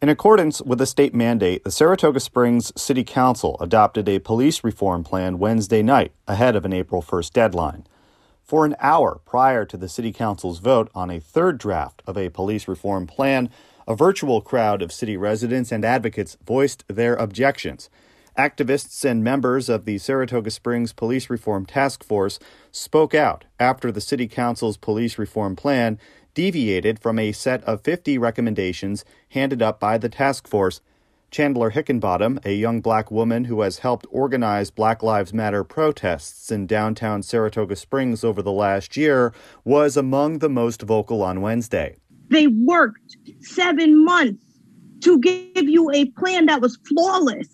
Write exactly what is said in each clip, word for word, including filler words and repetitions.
In accordance with the state mandate, the Saratoga Springs City Council adopted a police reform plan Wednesday night ahead of an April first deadline. For an hour prior to the City Council's vote on a third draft of a police reform plan, a virtual crowd of city residents and advocates voiced their objections. Activists and members of the Saratoga Springs Police Reform Task Force spoke out after the City Council's police reform plan deviated from a set of fifty recommendations handed up by the task force. Chandler Hickenbottom, a young black woman who has helped organize Black Lives Matter protests in downtown Saratoga Springs over the last year, was among the most vocal on Wednesday. They worked seven months to give you a plan that was flawless,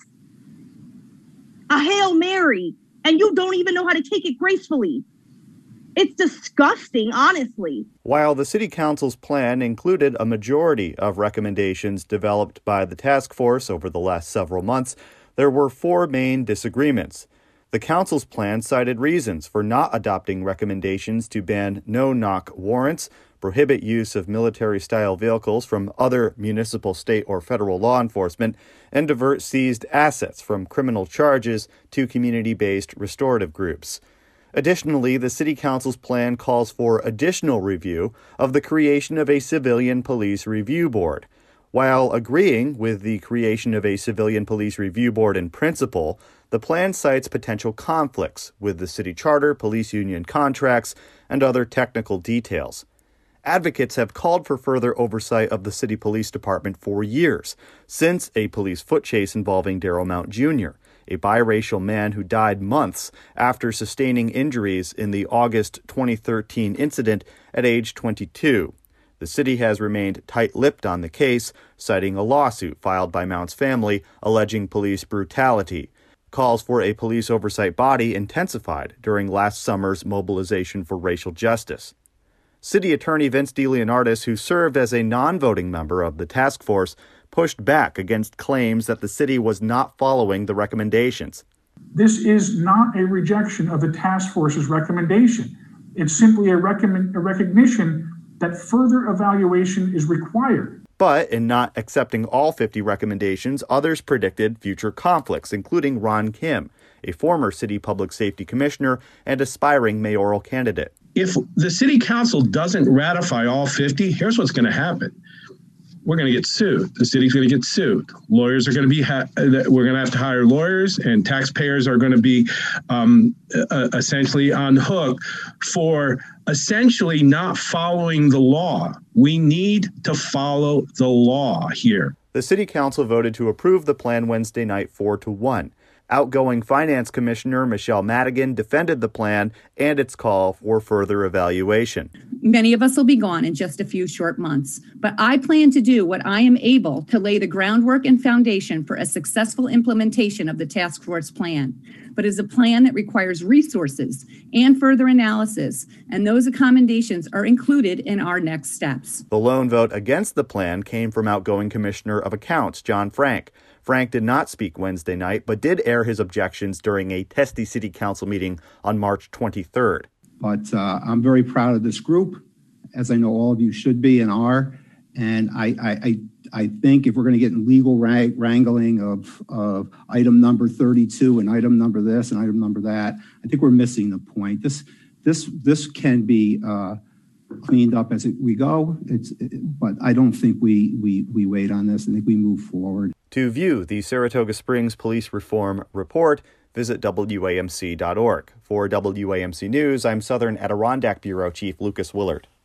a Hail Mary, and you don't even know how to take it gracefully. It's disgusting, honestly. While the City Council's plan included a majority of recommendations developed by the task force over the last several months, there were four main disagreements. The Council's plan cited reasons for not adopting recommendations to ban no-knock warrants, prohibit use of military-style vehicles from other municipal, state, or federal law enforcement, and divert seized assets from criminal charges to community-based restorative groups. Additionally, the City Council's plan calls for additional review of the creation of a civilian police review board. While agreeing with the creation of a civilian police review board in principle, the plan cites potential conflicts with the city charter, police union contracts, and other technical details. Advocates have called for further oversight of the city police department for years, since a police foot chase involving Darrell Mount Junior, a biracial man who died months after sustaining injuries in the August twenty thirteen incident at age twenty-two. The city has remained tight-lipped on the case, citing a lawsuit filed by Mount's family alleging police brutality. Calls for a police oversight body intensified during last summer's mobilization for racial justice. City Attorney Vince DeLeonardis, who served as a non-voting member of the task force, pushed back against claims that the city was not following the recommendations. This is not a rejection of the task force's recommendation. It's simply a, recommend, a recognition that further evaluation is required. But in not accepting all fifty recommendations, others predicted future conflicts, including Ron Kim, a former city public safety commissioner and aspiring mayoral candidate. If the city council doesn't ratify all fifty, here's what's going to happen. We're going to get sued. The city's going to get sued. Lawyers are going to be, ha- we're going to have to hire lawyers, and taxpayers are going to be um, uh, essentially on the hook for essentially not following the law. We need to follow the law here. The city council voted to approve the plan Wednesday night four to one. Outgoing Finance Commissioner Michelle Madigan defended the plan and its call for further evaluation. Many of us will be gone in just a few short months, but I plan to do what I am able to lay the groundwork and foundation for a successful implementation of the task force plan. But it's a plan that requires resources and further analysis, and those accommodations are included in our next steps. The lone vote against the plan came from outgoing Commissioner of Accounts John Frank. Frank did not speak Wednesday night, but did air his objections during a testy city council meeting on March twenty-third. But uh, I'm very proud of this group, as I know all of you should be and are. And I I, I, I think if we're going to get in legal wrang- wrangling of, of item number thirty-two and item number this and item number that, I think we're missing the point. This this this can be uh, cleaned up as it, we go. It's, it, but I don't think we, we, we wait on this. I think we move forward. To view the Saratoga Springs Police Reform Report, visit W A M C dot org. For W A M C News, I'm Southern Adirondack Bureau Chief Lucas Willard.